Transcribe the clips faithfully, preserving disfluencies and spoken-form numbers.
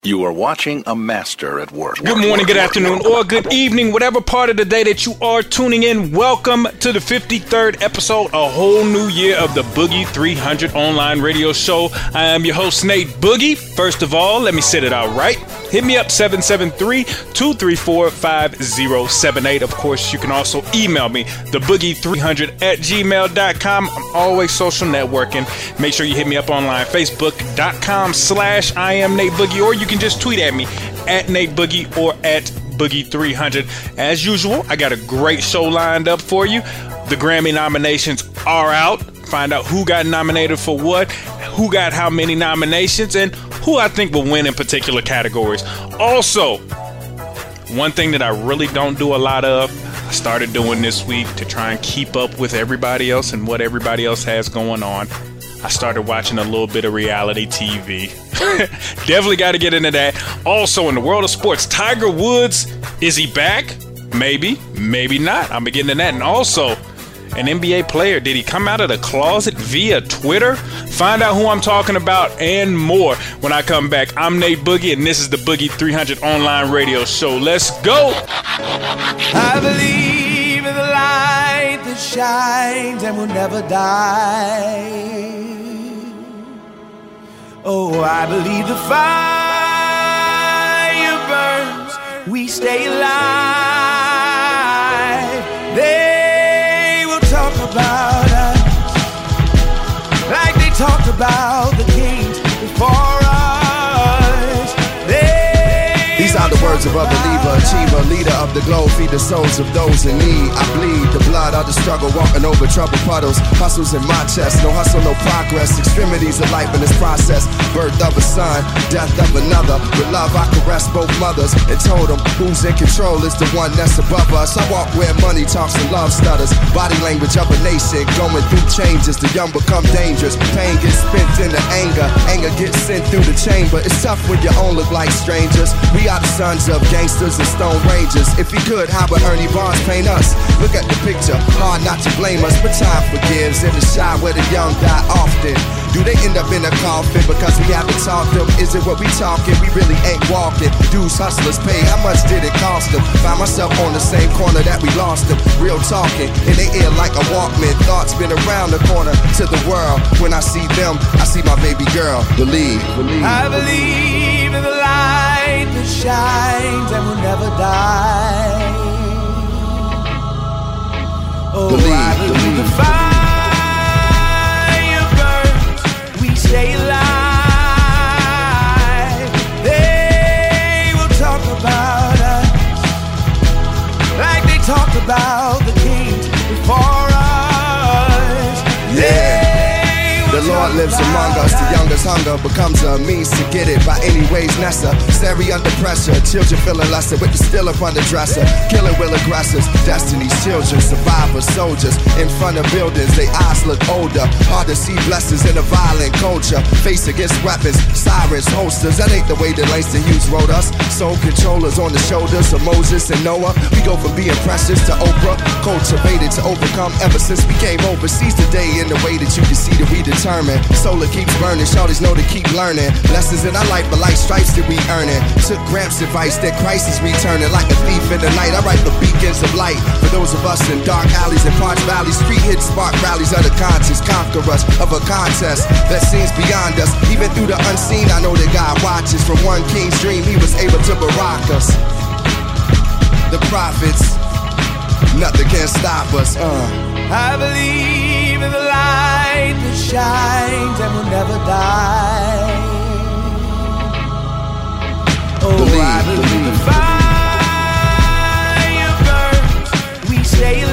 You are watching a master at work. Good morning, good afternoon, or good evening, whatever part of the day that you are tuning in. Welcome to the fifty-third episode, a whole new year of the Boogie three hundred online radio show. I am your host, Nate Boogie. First of all, let me set it out right. Hit me up, seven seven three, two three four, five zero seven eight. Of course, you can also email me, the boogie three hundred at gmail dot com. I'm always social networking. Make sure you hit me up online, facebook.com slash I am Nate Boogie, or you can just tweet at me, at Nate Boogie or at Boogie three hundred. As usual, I got a great show lined up for you. The Grammy nominations are out. Find out who got nominated for what, who got how many nominations, and who I think will win in particular categories. Also, one thing that I really don't do a lot of, I started doing this week to try and keep up with everybody else and what everybody else has going on. I started watching a little bit of reality T V. Definitely got to get into that. Also, in the world of sports, Tiger Woods, is he back? Maybe, maybe not. I'm beginning to that. And also, an N B A player, did he come out of the closet via Twitter? Find out who I'm talking about and more when I come back. I'm Nate Boogie, and this is the Boogie three hundred online radio show. Let's go! I believe in the light that shines and will never die. Oh, I believe the fire burns, we stay alive. They will talk about us like they talked about the kings before us. They These are the words of a believer, achiever, leader of the globe, feed the souls of those in need. I bleed the blood of the struggle, walking over troubled puddles. Hustles in my chest, no hustle, no progress. Extremities of life in this process. Birth of a son, death of another. With love I caress both mothers and told them who's in control is the one that's above us. I walk where money talks and love stutters. Body language of a nation, going through changes. The young become dangerous. Pain gets spent into anger. Anger gets sent through the chamber. It's tough when your own look like strangers. We are the sons of gangsters and stone rangers. If he could, how would Ernie Barnes paint us? Look at the picture, hard not to blame us, but time forgives. In the shot where the young die often. Do they end up in a coffin because we haven't talked them? Is it what we talking? We really ain't walking. Dudes, hustlers pay, how much did it cost them? Find myself on the same corner that we lost them. Real talking, in their ear like a Walkman. Thoughts been around the corner to the world. When I see them, I see my baby girl. Believe, believe. I believe in the light that shines and will never die. Oh, Believe, I believe believe. the fire burns, we stay alive. They will talk about us like they talked about the kings before us. Yeah. The Lord lives among us, the youngest hunger becomes a means to get it by any ways necessary under pressure. Children feeling lesser with the still up on the dresser. Killing will aggressors, destiny's children, survivors, soldiers. In front of buildings, their eyes look older. Hard to see blessings in a violent culture. Face against weapons, sirens, holsters. That ain't the way that Langston Hughes wrote us. Soul controllers on the shoulders of Moses and Noah. We go from being precious to Oprah. Cultivated to overcome ever since we came overseas today. In the way that you can see that we determined. Solar keeps burning, shorties know to keep learning. Lessons in our life, but like stripes that we earning. Took Gramps' advice that Christ is returning. Like a thief in the night, I write the beacons of light. For those of us in dark alleys and parched valleys, street hits spark rallies of the conscious. Conquerors of a contest that seems beyond us. Even through the unseen, I know that God watches. From one king's dream, he was able to barack us. The prophets, nothing can stop us. uh. I believe in the light that shines and will never die. Oh, Believe, I believe believe. the fire burns, we stay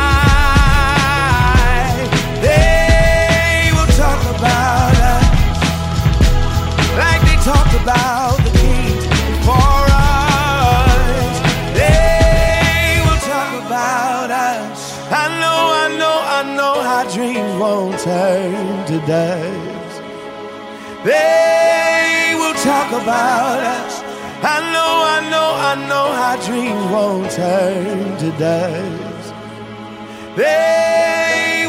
alive. They will talk about us like they talked about the kings before us. They will talk about us. I know, I know, I know how dreams won't turn to dust. They will talk about us. I know, I know, I know how dreams won't turn to dust. They will talk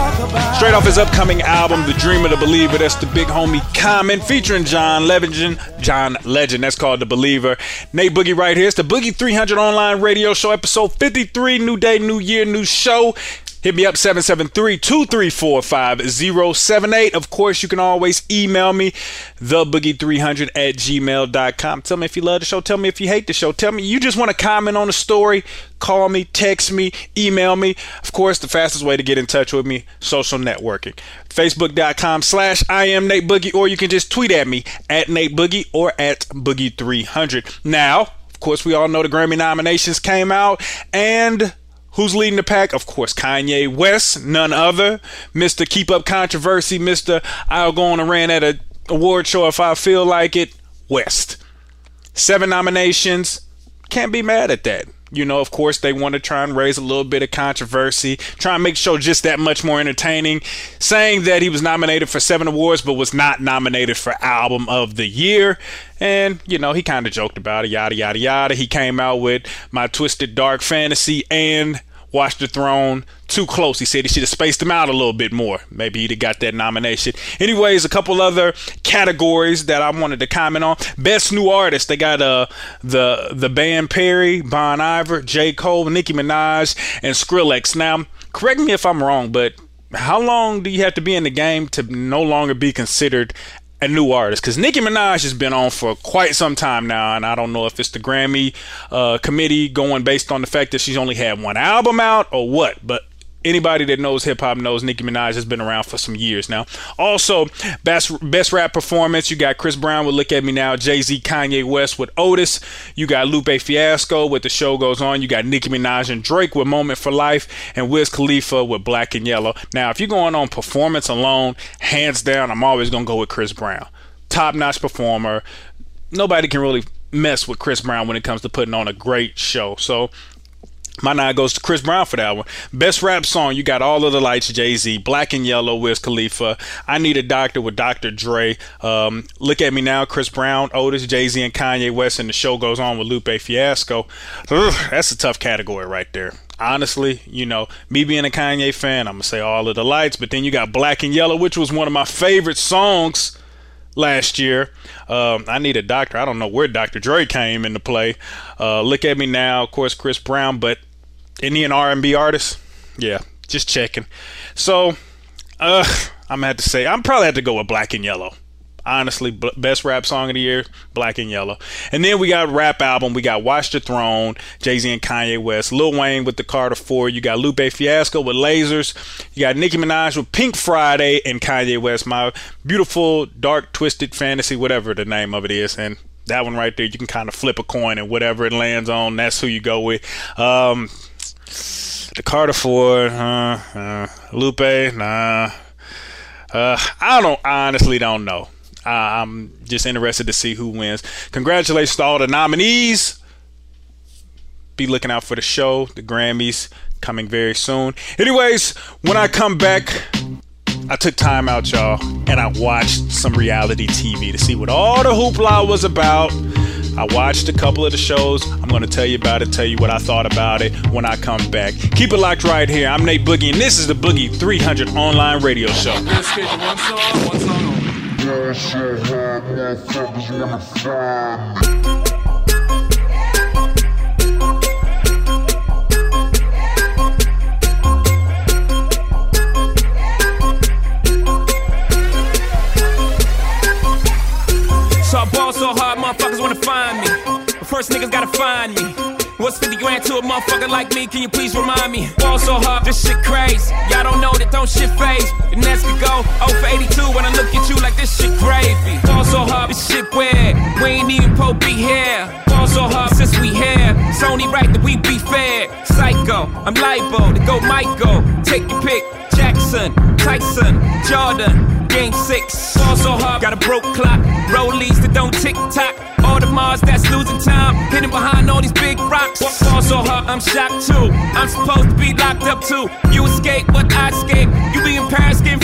talk about. Straight off his upcoming album, The Dreamer, The Believer, that's the big homie Common, featuring John Legend. John Legend, that's called The Believer. Nate Boogie right here. It's the Boogie three hundred Online Radio Show, episode fifty-three. New day, new year, new show. Hit me up, seven seven three, two three four, five zero seven eight. Of course, you can always email me, the boogie three hundred at gmail dot com. Tell me if you love the show. Tell me if you hate the show. Tell me you just want to comment on the story. Call me, text me, email me. Of course, the fastest way to get in touch with me, social networking. Facebook.com slash I am Nate Boogie, or you can just tweet at me, at Nate Boogie or at Boogie three hundred. Now, of course, we all know the Grammy nominations came out, and who's leading the pack? Of course, Kanye West, none other. Mister Keep Up Controversy, Mister I'll go on and rant at an award show if I feel like it, West. Seven nominations. Can't be mad at that. You know, of course, they want to try and raise a little bit of controversy, try and make the show just that much more entertaining, saying that he was nominated for seven awards but was not nominated for Album of the Year. And, you know, he kind of joked about it, yada, yada, yada. He came out with My Twisted Dark Fantasy and Watch the Throne too close. He said he should have spaced them out a little bit more. Maybe he'd have got that nomination. Anyways, a couple other categories that I wanted to comment on. Best New Artist. They got uh the the band Perry, Bon Iver, J. Cole, Nicki Minaj, and Skrillex. Now, correct me if I'm wrong, but how long do you have to be in the game to no longer be considered a new artist? Because Nicki Minaj has been on for quite some time now, and I don't know if it's the Grammy uh, committee going based on the fact that she's only had one album out or what, but anybody that knows hip-hop knows Nicki Minaj has been around for some years now. Also, best best rap performance, you got Chris Brown with Look at Me Now, Jay-Z, Kanye West with Otis, you got Lupe Fiasco with The Show Goes On, you got Nicki Minaj and Drake with Moment for Life, and Wiz Khalifa with Black and Yellow. Now, if you're going on performance alone, hands down, I'm always going to go with Chris Brown. Top-notch performer. Nobody can really mess with Chris Brown when it comes to putting on a great show. So, my nod goes to Chris Brown for that one. Best rap song, you got All of the Lights, Jay-Z, Black and Yellow, Wiz Khalifa, I Need a Doctor with Doctor Dre, um, Look at Me Now, Chris Brown, Otis, Jay-Z, and Kanye West, and The Show Goes On with Lupe Fiasco. Ugh, that's a tough category right there. Honestly, you know, me being a Kanye fan, I'm going to say All of the Lights, but then you got Black and Yellow, which was one of my favorite songs last year. Um, I Need a Doctor. I don't know where Doctor Dre came into play. Uh, Look at Me Now, of course, Chris Brown, but isn't he an R and B artist? Yeah, just checking. So, uh, I'm going to have to say, I'm probably have to go with Black and Yellow. Honestly, b- best rap song of the year, Black and Yellow. And then we got rap album. We got Watch the Throne, Jay-Z and Kanye West, Lil Wayne with the Carter four. You got Lupe Fiasco with Lasers. You got Nicki Minaj with Pink Friday, and Kanye West, My Beautiful Dark Twisted Fantasy, whatever the name of it is. And that one right there, you can kind of flip a coin, and whatever it lands on, that's who you go with. Um, the Carter four, uh, uh, Lupe, nah. Uh, I don't, I honestly don't know. Uh, I'm just interested to see who wins. Congratulations to all the nominees. Be looking out for the show, the Grammys, coming very soon. Anyways, when I come back, I took time out, y'all, and I watched some reality T V to see what all the hoopla was about. I watched a couple of the shows. I'm going to tell you about it, tell you what I thought about it when I come back. Keep it locked right here. I'm Nate Boogie, and this is the Boogie three hundred Online Radio Show. One song, one song only. So I ball so hard, motherfuckers wanna find me. But first niggas gotta find me. What's fifty grand to a motherfucker like me? Can you please remind me? Ball so hard, this shit crazy. Y'all don't know that don't shit phase. The Nets could go oh for eighty-two when I look at you like this shit gravy. Ball so hard, this shit weird. We ain't even Pope be here. Ball so hard since we here. It's only right that we be fair. Psycho, I'm libo to go Michael. Take your pick. Jackson, Tyson, Jordan. Game six, ball so hard, got a broke clock. Rollies that don't tick-tock. All the Mars that's losing time, hidden behind all these big rocks. Ball so hard, I'm shocked too. I'm supposed to be locked up too. You escape, but I escape. You be in Paris getting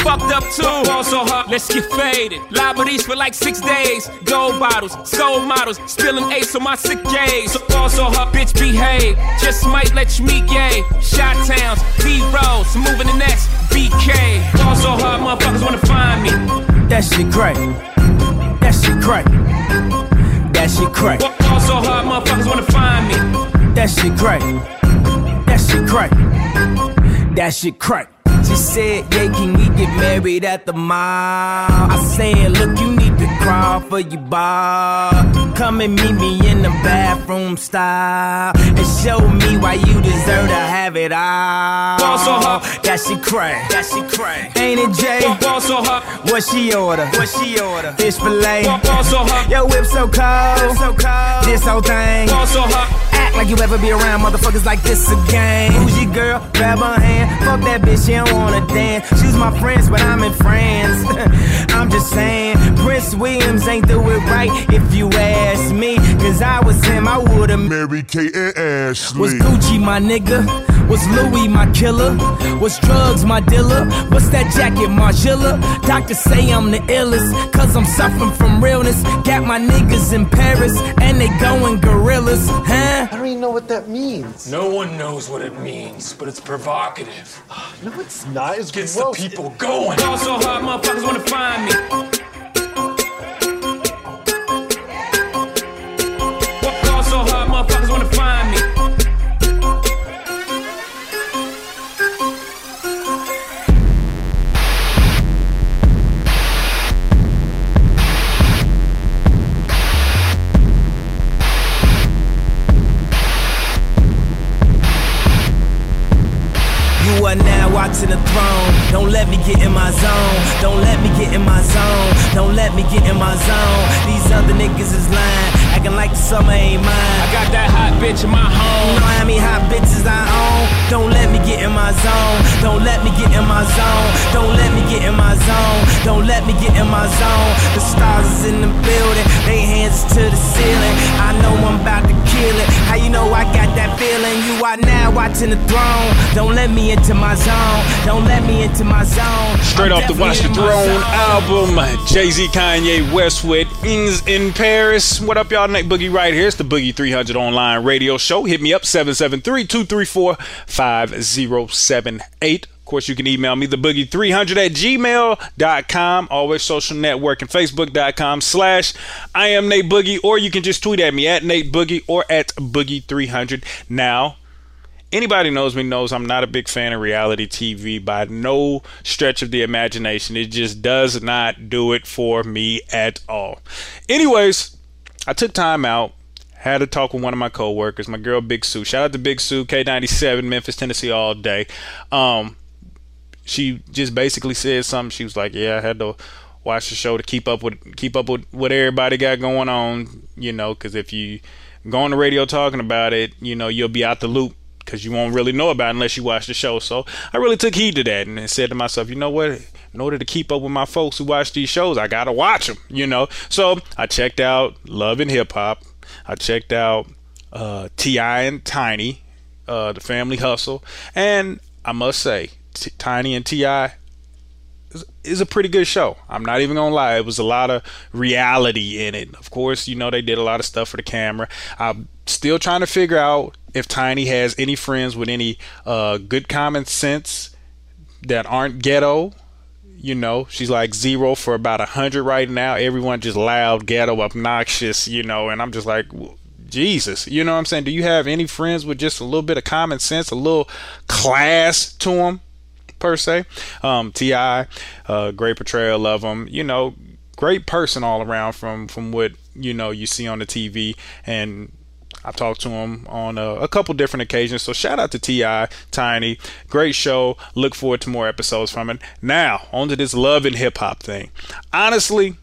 fucked up too. Ball so hard, let's get faded. Liberties for like six days. Gold bottles, soul models, spilling ace on my sick days. So ball so hard, bitch behave. Just might let you meet gay. Shot towns, B-rolls, moving the next B K. Ball so hard, motherfuckers wanna find me. That shit crack. That shit crack. That shit crack. Ball so hard, motherfuckers wanna find me. That shit crack. That shit crack. That shit crack. She said, yeah, can we get married at the mall? I said, look, you need to crawl for your bar. Come and meet me in the bathroom style and show me why you deserve to have it all. Ball so hard. That shit crack. That shit crack. Ain't it, Jay? Ball so hard. What she order? What she order? Fish fillet. Ball so hard. Your whip so cold. So cold. This whole thing. Ball so hard. Act like you ever be around motherfuckers like this again. Who's your girl? Grab her hand. Fuck that bitch, she don't wanna dance. She's my friends, but I'm in France. I'm just saying, Prince Williams ain't do it right if you ask me. Cause I was him, I would've married Kate and Ashley. Was Gucci my nigga? Was Louis my killer? Was drugs my dealer? What's that jacket, Margilla? Doctors say I'm the illest, cause I'm suffering from realness. Got my niggas in Paris, and they going gorillas, huh? I don't even know what that means. No one knows what it means, but it's provocative. No, it's not. It's Gets gross. the people going. Ball so hard, motherfuckers wanna find me. Ball so hard, motherfuckers wanna find me. You are now watching the throne. Don't let me get in my zone. Don't let me get in my zone. Don't let me get in my zone. These other niggas is lying, acting like the summer ain't mine. I got that hot bitch in my You home. know how many hot bitches I own? Don't let me get in my zone. Don't let me get in my zone. Don't let me get in my zone. Don't let me get in my zone. The stars is in the building. They hands to the ceiling. I know I'm about to kill it. How you know I got that feeling? You are now watching the throne. Don't let me into my zone. Don't let me into my zone. Straight I'm off the Watch the definitely in my Throne zone. album, Jay-Z, Kanye West with Ings in Paris. What up, y'all? Nate Boogie right here. It's the Boogie three hundred online radio show. Hit me up, seven seven three, two three four, five zero seven eight. Of course, you can email me, the boogie three hundred at gmail dot com. Always social network and facebook.com slash I am Nate Boogie. Or you can just tweet at me at Nate Boogie or at Boogie three hundred. Now, anybody knows me knows I'm not a big fan of reality T V by no stretch of the imagination. It just does not do it for me at all. Anyways, I took time out, had a talk with one of my coworkers, my girl Big Sue. Shout out to Big Sue, K ninety-seven, Memphis, Tennessee all day. Um, she just basically said something. She was like, yeah, I had to watch the show to keep up with keep up with what everybody got going on, you know, because if you go on the radio talking about it, you know, you'll be out the loop, because you won't really know about it unless you watch the show. So I really took heed to that and said to myself, you know what? In order to keep up with my folks who watch these shows, I gotta watch them, you know. So I checked out Love and Hip Hop. I checked out uh, T I and Tiny, uh, The Family Hustle. And I must say, T- Tiny and T I is, is a pretty good show. I'm not even gonna lie. It was a lot of reality in it. Of course, you know, they did a lot of stuff for the camera. I'm still trying to figure out if Tiny has any friends with any uh, good common sense that aren't ghetto. You know, she's like zero for about a hundred right now. Everyone just loud, ghetto, obnoxious, you know, and I'm just like, Jesus, you know what I'm saying? Do you have any friends with just a little bit of common sense, a little class to them, per se? Um, T I, uh, great portrayal of him, you know, great person all around from, from what, you know, you see on the T V. And I've talked to him on a, a couple different occasions. So shout out to T I, Tiny. Great show. Look forward to more episodes from it. Now, on to this Love and Hip Hop thing. Honestly,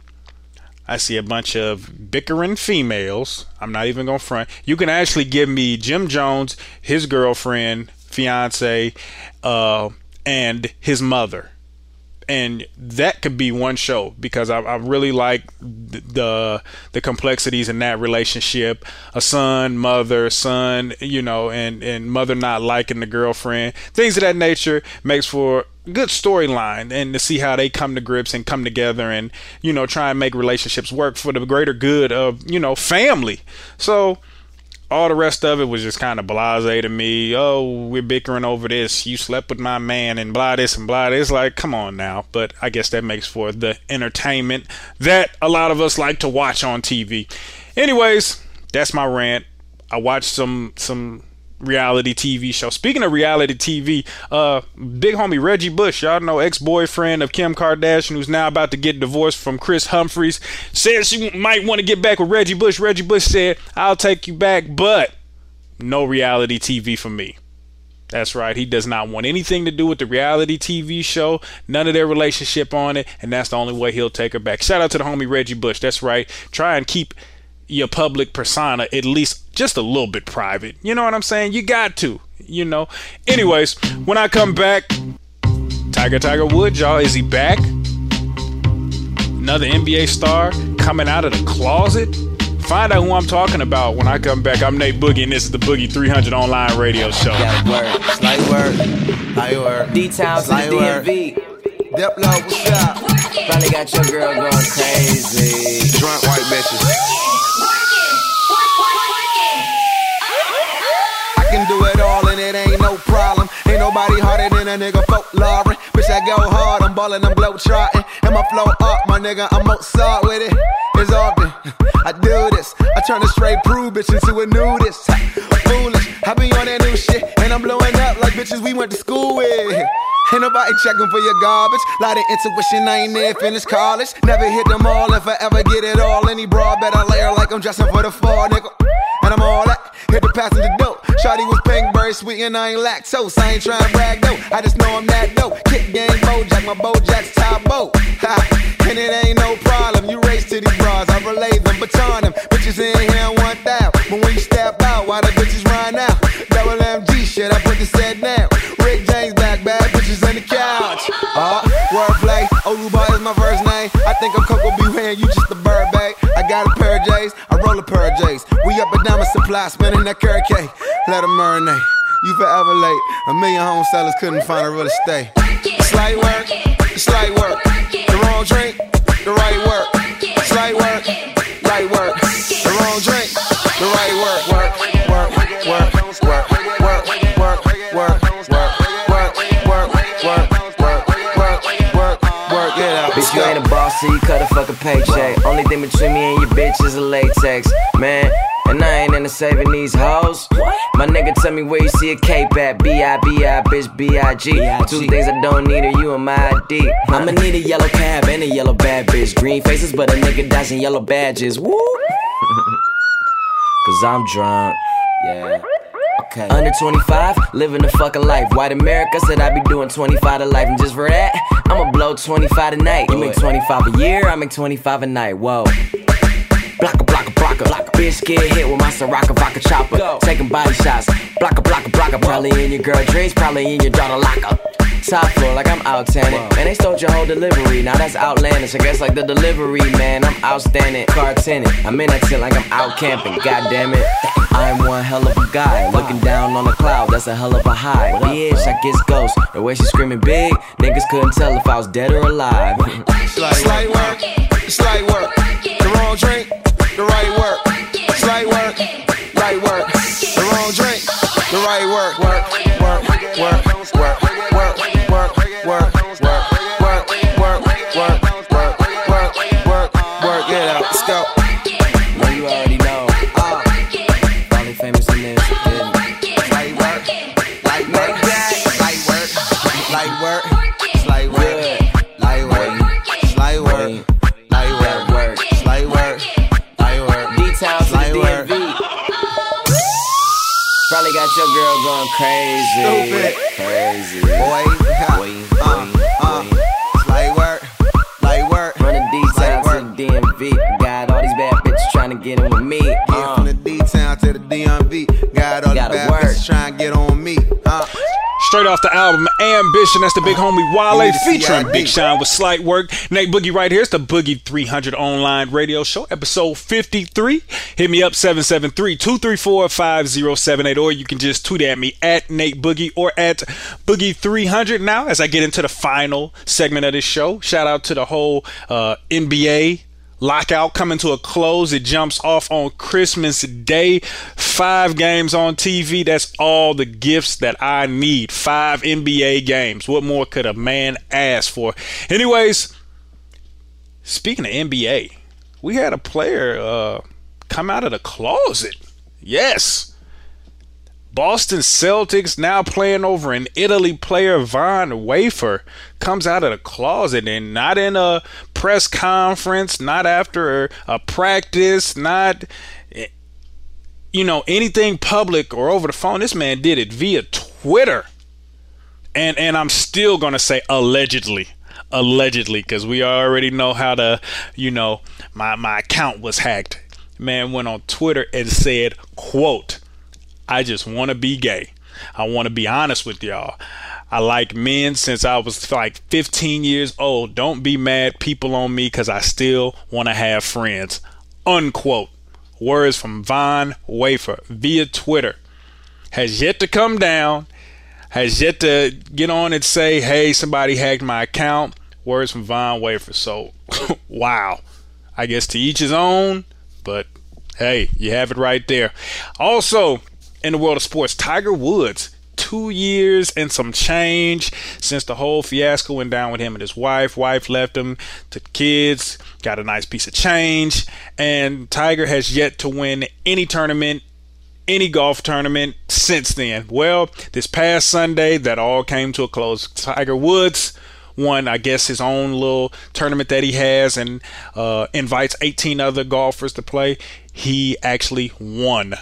I see a bunch of bickering females. I'm not even going to front. You can actually give me Jim Jones, his girlfriend, fiance, uh, and his mother. and that could be one show because I, I really like the the complexities in that relationship. A son, mother, son, you know, and and mother not liking the girlfriend, things of that nature makes for good storyline, and to see how they come to grips and come together and, you know, try and make relationships work for the greater good of, you know, family. So all the rest of it was just kind of blasé to me. Oh, we're bickering over this. You slept with my man and blah this and blah this. Like, come on now. But I guess that makes for the entertainment that a lot of us like to watch on T V. Anyways, that's my rant. I watched some some reality T V show. Speaking of reality T V, uh, big homie Reggie Bush, y'all know, ex-boyfriend of Kim Kardashian, who's now about to get divorced from Chris Humphries, said she might want to get back with Reggie Bush. Reggie Bush said, I'll take you back, but no reality T V for me. That's right. He does not want anything to do with the reality T V show, none of their relationship on it, and that's the only way he'll take her back. Shout out to the homie Reggie Bush. That's right. Try and keep your public persona at least just a little bit private. You know what I'm saying? You got to, you know. Anyways, when I come back, Tiger Tiger Woods, y'all, is he back? Another N B A star coming out of the closet? Find out who I'm talking about when I come back. I'm Nate Boogie, and this is the Boogie three hundred Online Radio Show. Got word, slight word, high word, D-Town to the D M V. Dep Low, what's up? Finally got your girl going crazy. Drunk white bitches. I can do it all and it ain't no problem. Ain't nobody harder than a nigga folklore. Bitch, I go hard, I'm ballin', I'm glow trotting. And my flow up, my nigga, I'm Mozart with it. It's often I do this. I turn a straight prude bitch into a nudist. Foolish, I be on that new shit, and I'm blowing up like bitches we went to school with. Ain't nobody checking for your garbage. Lot of intuition, I ain't near finished college. Never hit them all, if I ever get it all. Any broad better layer like I'm dressing for the fall, nigga. And I'm all that, hit the passenger dope. Shawty was pink, very sweet, and I ain't lactose. I ain't trying to brag, though, I just know I'm that dope. Kick game, Bojack, my Bojack's top boat. And it ain't no problem, you race to these bras, I relay them, baton them. Bitches in here and want that, but when you step out, why the bitches run out? Double M G shit, I put the set down. Rick James back, bad bitches on the couch. Uh, wordplay, Oluba is my first name. I think I'm Coco B. Hand, you just a bird, babe. I got a pair of J's, I roll a pair of J's. We up and down my supply, spinning that carrot cake. Let them marinate, you forever late. A million home sellers couldn't find a real estate. Slight work, slight work. The wrong drink, the right work. Slight work, light work. The wrong drink, the right work. Work, work, work, work, work, work, work, work, work, work, work, work, work, work, work, get out. Bitch, you ain't a boss, so you cut a fucking paycheck. Only thing between me and your bitch is a latex, man. And I ain't into saving these hoes. My nigga tell me where you see a cape at. B I B I, bitch, B I G. Two things I don't need are you and my I D. I'ma need a yellow cab and a yellow bad bitch. Green faces, but a nigga dashing yellow badges. Woo! Cause I'm drunk, yeah. Okay. Under twenty-five, living the fucking life. White America said I be doing twenty-five to life. And just for that, I'ma blow twenty-five tonight. You make twenty-five a year, I make twenty-five a night. Whoa. Blocka, blocka, blocka, blocka. Bitch get hit with my Sriracha vodka chopper. Go. Taking body shots. Blocka, blocka, blocka. Probably in your girl dreams, probably in your daughter locker. Top floor like I'm out tanning. Man, they stole your whole delivery. Now that's outlandish. I guess like the delivery, man. I'm outstanding. Car tenant. I'm in that tent like I'm out camping. God damn it. I'm one hell of a guy. Looking down on the cloud, that's a hell of a high. Bitch, I guess ghost. The way she screaming big, niggas couldn't tell if I was dead or alive. Slight work, slight work. The wrong drink, the right work. Slight work, right work. The wrong drink, the right work. Work, work, work, work, work, work, work, work, work, work, work, work, work, work, work, work. Get out, let's go. Well, you already know. Uh, Probably famous in this. Light work, light work, light work, light work, light work, light work, light work, light work, light work, light work. D-Town to the D M V. Probably got your girl going crazy. Stupid. Crazy. Boy, Boy, uh, uh, light work, light work. Run the D-Town to the D M V. Got all these bad bitches trying to get in with me. me. Yeah, Uh. from the D-Town to the D M V. Got all Gotta the bad work. bitches trying to get on me. Uh. Straight off the album Ambition, that's the big homie Wale You need to see featuring I Big D. Sean with Slight Work. Nate Boogie right here. It's the Boogie three hundred Online Radio Show, episode fifty-three. Hit me up, seven seven three, two three four, five zero seven eight, or you can just tweet at me at Nate Boogie or at Boogie three hundred. Now, as I get into the final segment of this show, shout out to the whole uh, N B A lockout coming to a close. It jumps off on Christmas Day. Five games on T V. That's all the gifts that I need. Five N B A games. What more could a man ask for? Anyways, speaking of N B A, we had a player uh, come out of the closet. Yes. Boston Celtics, now playing over in Italy, player Von Wafer comes out of the closet, and not in a press conference, not after a practice, not, you know, anything public or over the phone. This man did it via Twitter. And and I'm still going to say allegedly. Allegedly, because we already know how to, you know, my, my account was hacked. Man went on Twitter and said, quote, I just want to be gay. I want to be honest with y'all. I like men since I was like fifteen years old. Don't be mad people on me because I still want to have friends. Unquote. Words from Von Wafer via Twitter. Has yet to come down. Has yet to get on and say, hey, somebody hacked my account. Words from Von Wafer. So, wow. I guess to each his own. But, hey, you have it right there. Also, in the world of sports, Tiger Woods, two years and some change since the whole fiasco went down with him and his wife. Wife left him to kids, got a nice piece of change, and Tiger has yet to win any tournament, any golf tournament since then. Well, this past Sunday, that all came to a close. Tiger Woods won, I guess, his own little tournament that he has and uh, invites eighteen other golfers to play. He actually won.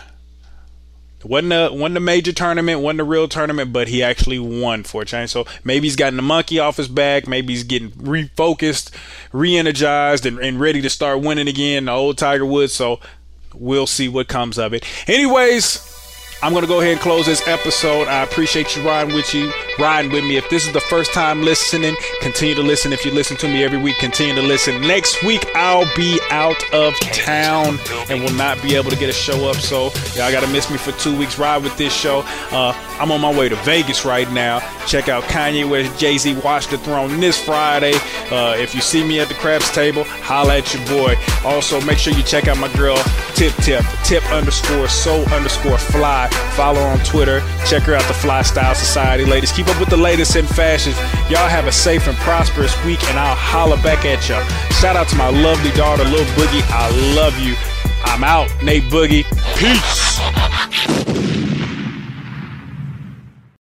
Wasn't a, wasn't a major tournament, wasn't a real tournament, but he actually won for a change. So maybe he's gotten the monkey off his back. Maybe he's getting refocused, re-energized, and, and ready to start winning again, the old Tiger Woods. So we'll see what comes of it. Anyways, I'm going to go ahead and close this episode. I appreciate you riding with you, riding with me. If this is the first time listening, continue to listen. If you listen to me every week, continue to listen. Next week, I'll be out of town and will not be able to get a show up. So y'all got to miss me for two weeks. Ride with this show. Uh, I'm on my way to Vegas right now. Check out Kanye West, Jay-Z, Watch the Throne this Friday. Uh, if you see me at the craps table, holla at your boy. Also, make sure you check out my girl, Tip Tip, Tip underscore so underscore fly. Follow her on Twitter. Check her out, the Fly Style Society. Ladies, keep up with the latest in fashions. Y'all have a safe and prosperous week, and I'll holla back at y'all. Shout out to my lovely daughter, Lil Boogie. I love you. I'm out. Nate Boogie. Peace.